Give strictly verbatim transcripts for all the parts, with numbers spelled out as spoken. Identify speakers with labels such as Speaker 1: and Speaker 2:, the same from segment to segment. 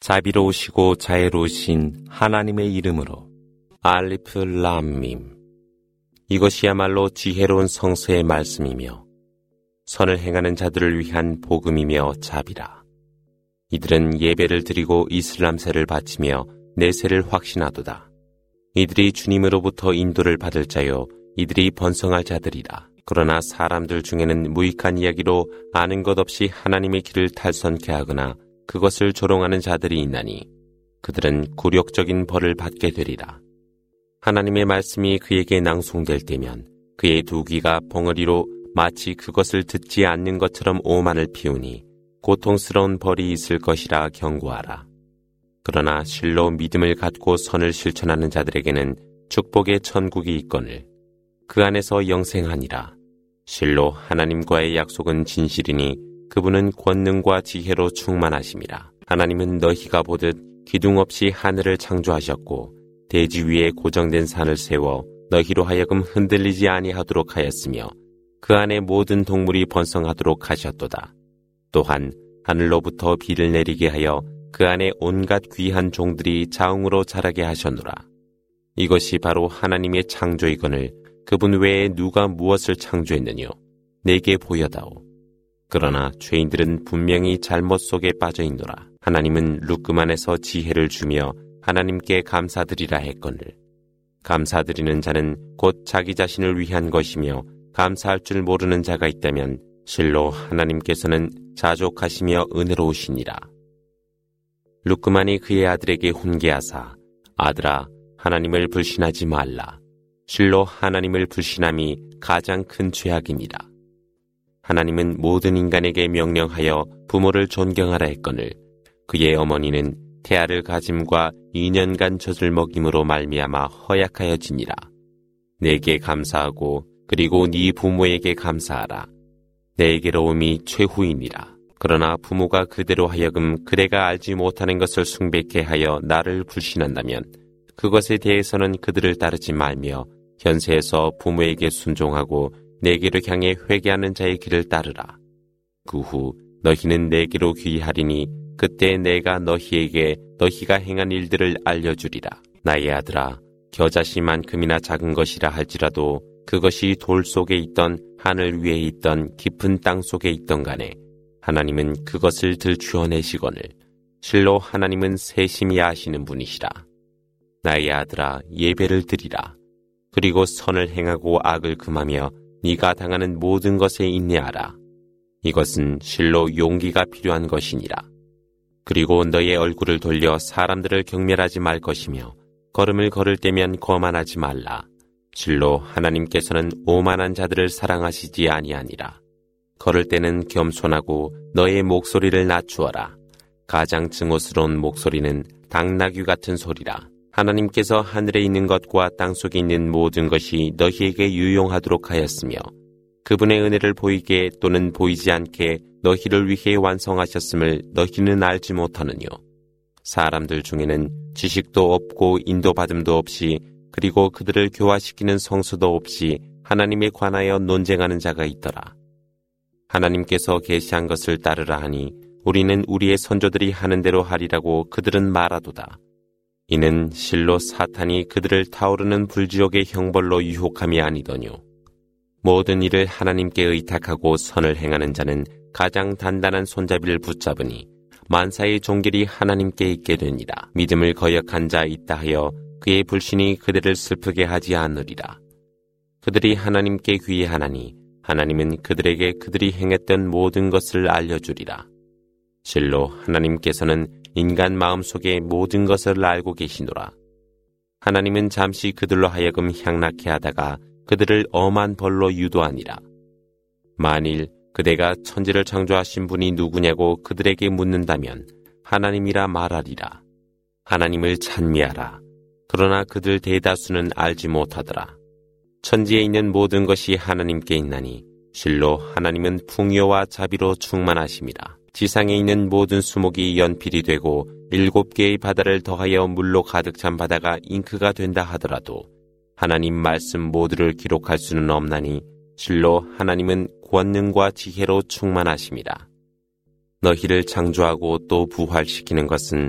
Speaker 1: 자비로우시고 자애로우신 하나님의 이름으로 알리프 람밈. 이것이야말로 지혜로운 성서의 말씀이며 선을 행하는 자들을 위한 복음이며 자비라. 이들은 예배를 드리고 이슬람세를 바치며 내세를 확신하도다. 이들이 주님으로부터 인도를 받을 자요 이들이 번성할 자들이라. 그러나 사람들 중에는 무익한 이야기로 아는 것 없이 하나님의 길을 탈선케 하거나 그것을 조롱하는 자들이 있나니 그들은 굴욕적인 벌을 받게 되리라. 하나님의 말씀이 그에게 낭송될 때면 그의 두 귀가 벙어리로 마치 그것을 듣지 않는 것처럼 오만을 피우니 고통스러운 벌이 있을 것이라 경고하라. 그러나 실로 믿음을 갖고 선을 실천하는 자들에게는 축복의 천국이 있거늘 그 안에서 영생하니라. 실로 하나님과의 약속은 진실이니 그분은 권능과 지혜로 충만하심이라. 하나님은 너희가 보듯 기둥 없이 하늘을 창조하셨고 대지 위에 고정된 산을 세워 너희로 하여금 흔들리지 아니하도록 하였으며 그 안에 모든 동물이 번성하도록 하셨도다. 또한 하늘로부터 비를 내리게 하여 그 안에 온갖 귀한 종들이 자웅으로 자라게 하셨노라. 이것이 바로 하나님의 창조이거늘 그분 외에 누가 무엇을 창조했느뇨? 내게 보여다오. 그러나 죄인들은 분명히 잘못 속에 빠져 있노라. 하나님은 룻그만에서 지혜를 주며 하나님께 감사드리라 했거늘 감사드리는 자는 곧 자기 자신을 위한 것이며 감사할 줄 모르는 자가 있다면 실로 하나님께서는 자족하시며 은혜로우시니라. 룻그만이 그의 아들에게 훈계하사 아들아 하나님을 불신하지 말라. 실로 하나님을 불신함이 가장 큰 죄악이니라. 하나님은 모든 인간에게 명령하여 부모를 존경하라 했거늘 그의 어머니는 태아를 가짐과 이 년간 젖을 먹임으로 말미암아 허약하여지니라. 내게 감사하고 그리고 네 부모에게 감사하라. 내게로움이 최후이니라. 그러나 부모가 그대로 하여금 그대가 알지 못하는 것을 숭배케 하여 나를 불신한다면 그것에 대해서는 그들을 따르지 말며 현세에서 부모에게 순종하고 내게로 향해 회개하는 자의 길을 따르라. 그 후 너희는 내게로 귀하리니 그때 내가 너희에게 너희가 행한 일들을 알려주리라. 나의 아들아, 겨자씨만큼이나 작은 것이라 할지라도 그것이 돌 속에 있던 하늘 위에 있던 깊은 땅 속에 있던 간에 하나님은 그것을 들추어내시거늘 실로 하나님은 세심히 아시는 분이시라. 나의 아들아, 예배를 드리라. 그리고 선을 행하고 악을 금하며 네가 당하는 모든 것에 인내하라. 이것은 실로 용기가 필요한 것이니라. 그리고 너의 얼굴을 돌려 사람들을 경멸하지 말 것이며 걸음을 걸을 때면 거만하지 말라. 실로 하나님께서는 오만한 자들을 사랑하시지 아니하니라. 걸을 때는 겸손하고 너의 목소리를 낮추어라. 가장 증오스러운 목소리는 당나귀 같은 소리라. 하나님께서 하늘에 있는 것과 땅속에 있는 모든 것이 너희에게 유용하도록 하였으며 그분의 은혜를 보이게 또는 보이지 않게 너희를 위해 완성하셨음을 너희는 알지 못하느뇨. 사람들 중에는 지식도 없고 인도받음도 없이 그리고 그들을 교화시키는 성수도 없이 하나님에 관하여 논쟁하는 자가 있더라. 하나님께서 계시한 것을 따르라 하니 우리는 우리의 선조들이 하는 대로 하리라고 그들은 말하도다. 이는 실로 사탄이 그들을 타오르는 불지옥의 형벌로 유혹함이 아니더뇨. 모든 일을 하나님께 의탁하고 선을 행하는 자는 가장 단단한 손잡이를 붙잡으니 만사의 종결이 하나님께 있게 되니라. 믿음을 거역한 자 있다 하여 그의 불신이 그들을 슬프게 하지 않으리라. 그들이 하나님께 귀의하나니 하나님은 그들에게 그들이 행했던 모든 것을 알려주리라. 실로 하나님께서는 인간 마음속의 모든 것을 알고 계시노라. 하나님은 잠시 그들로 하여금 향락해 하다가 그들을 엄한 벌로 유도하니라. 만일 그대가 천지를 창조하신 분이 누구냐고 그들에게 묻는다면 하나님이라 말하리라. 하나님을 찬미하라. 그러나 그들 대다수는 알지 못하더라. 천지에 있는 모든 것이 하나님께 있나니 실로 하나님은 풍요와 자비로 충만하심이라. 지상에 있는 모든 수목이 연필이 되고 일곱 개의 바다를 더하여 물로 가득 찬 바다가 잉크가 된다 하더라도 하나님 말씀 모두를 기록할 수는 없나니 실로 하나님은 권능과 지혜로 충만하심이라. 너희를 창조하고 또 부활시키는 것은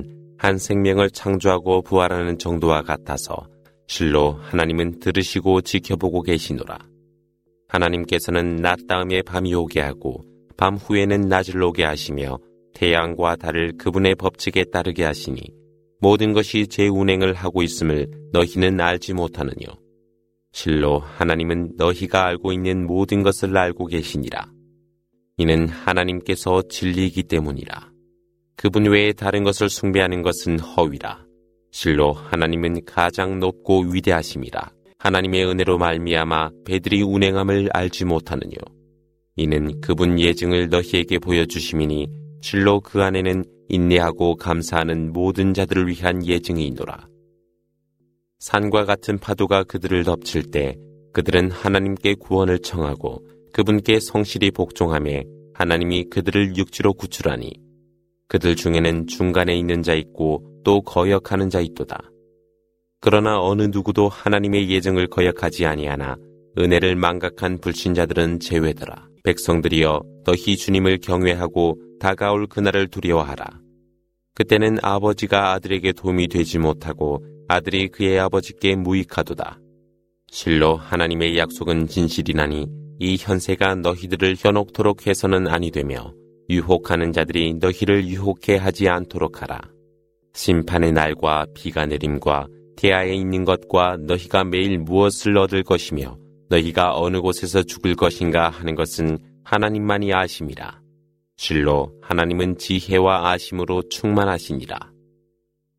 Speaker 1: 한 생명을 창조하고 부활하는 정도와 같아서 실로 하나님은 들으시고 지켜보고 계시노라. 하나님께서는 낮 다음에 밤이 오게 하고 밤 후에는 낮을 오게 하시며 태양과 달을 그분의 법칙에 따르게 하시니 모든 것이 제 운행을 하고 있음을 너희는 알지 못하느뇨. 실로 하나님은 너희가 알고 있는 모든 것을 알고 계시니라. 이는 하나님께서 진리이기 때문이라. 그분 외에 다른 것을 숭배하는 것은 허위라. 실로 하나님은 가장 높고 위대하심이라. 하나님의 은혜로 말미암아 배들이 운행함을 알지 못하느뇨. 이는 그분 예증을 너희에게 보여주심이니 실로 그 안에는 인내하고 감사하는 모든 자들을 위한 예증이노라. 산과 같은 파도가 그들을 덮칠 때 그들은 하나님께 구원을 청하고 그분께 성실히 복종하며 하나님이 그들을 육지로 구출하니 그들 중에는 중간에 있는 자 있고 또 거역하는 자 있도다. 그러나 어느 누구도 하나님의 예정을 거역하지 아니하나 은혜를 망각한 불신자들은 제외더라. 백성들이여 너희 주님을 경외하고 다가올 그날을 두려워하라. 그때는 아버지가 아들에게 도움이 되지 못하고 아들이 그의 아버지께 무익하도다. 실로 하나님의 약속은 진실이나니 이 현세가 너희들을 현혹토록 해서는 아니 되며 유혹하는 자들이 너희를 유혹해 하지 않도록 하라. 심판의 날과 비가 내림과 태아에 있는 것과 너희가 매일 무엇을 얻을 것이며 너희가 어느 곳에서 죽을 것인가 하는 것은 하나님만이 아심이라. 실로 하나님은 지혜와 아심으로 충만하시니라.